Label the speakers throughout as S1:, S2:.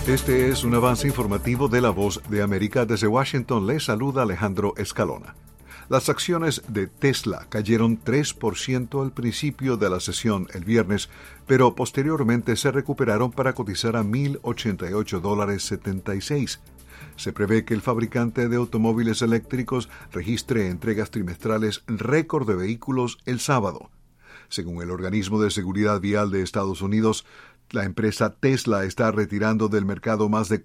S1: Este es un avance informativo de La Voz de América. Desde Washington les saluda Alejandro Escalona. Las acciones de Tesla cayeron 3% al principio de la sesión el viernes, pero posteriormente se recuperaron para cotizar a $1,088.76. Se prevé que el fabricante de automóviles eléctricos registre entregas trimestrales récord de vehículos el sábado. Según el Organismo de Seguridad Vial de Estados Unidos, la empresa Tesla está retirando del mercado más de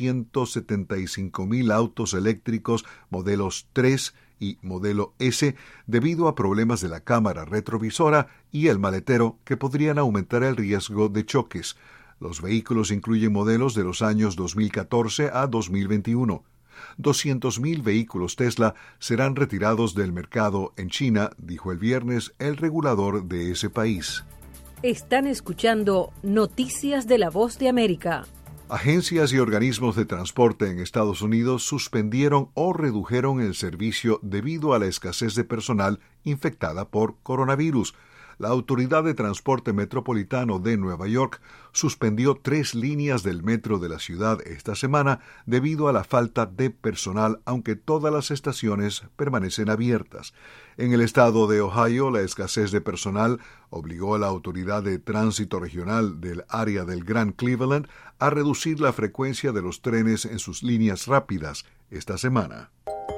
S1: 475,000 autos eléctricos modelos 3 y modelo S debido a problemas de la cámara retrovisora y el maletero que podrían aumentar el riesgo de choques. Los vehículos incluyen modelos de los años 2014 a 2021. 200,000 vehículos Tesla serán retirados del mercado en China, dijo el viernes el regulador de ese país.
S2: Están escuchando Noticias de La Voz de América.
S1: Agencias y organismos de transporte en Estados Unidos suspendieron o redujeron el servicio debido a la escasez de personal infectada por coronavirus. La Autoridad de Transporte Metropolitano de Nueva York suspendió 3 líneas del metro de la ciudad esta semana debido a la falta de personal, aunque todas las estaciones permanecen abiertas. En el estado de Ohio, la escasez de personal obligó a la Autoridad de Tránsito Regional del área del Gran Cleveland a reducir la frecuencia de los trenes en sus líneas rápidas esta semana.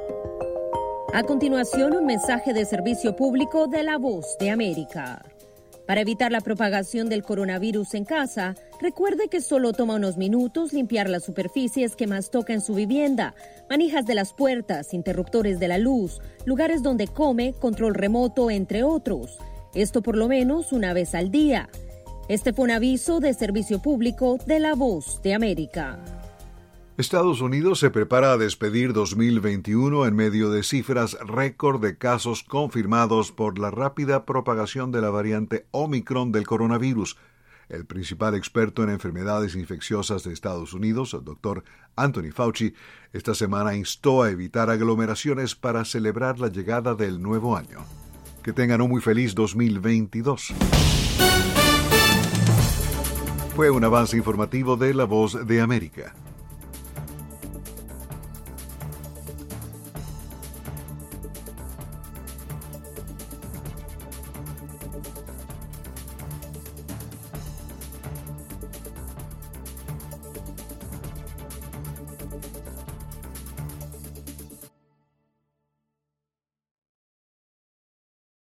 S2: A continuación, un mensaje de servicio público de La Voz de América. Para evitar la propagación del coronavirus en casa, recuerde que solo toma unos minutos limpiar las superficies que más toca en su vivienda, manijas de las puertas, interruptores de la luz, lugares donde come, control remoto, entre otros. Esto por lo menos una vez al día. Este fue un aviso de servicio público de La Voz de América.
S1: Estados Unidos se prepara a despedir 2021 en medio de cifras récord de casos confirmados por la rápida propagación de la variante Omicron del coronavirus. El principal experto en enfermedades infecciosas de Estados Unidos, el Dr. Anthony Fauci, esta semana instó a evitar aglomeraciones para celebrar la llegada del nuevo año. Que tengan un muy feliz 2022. Fue un avance informativo de La Voz de América.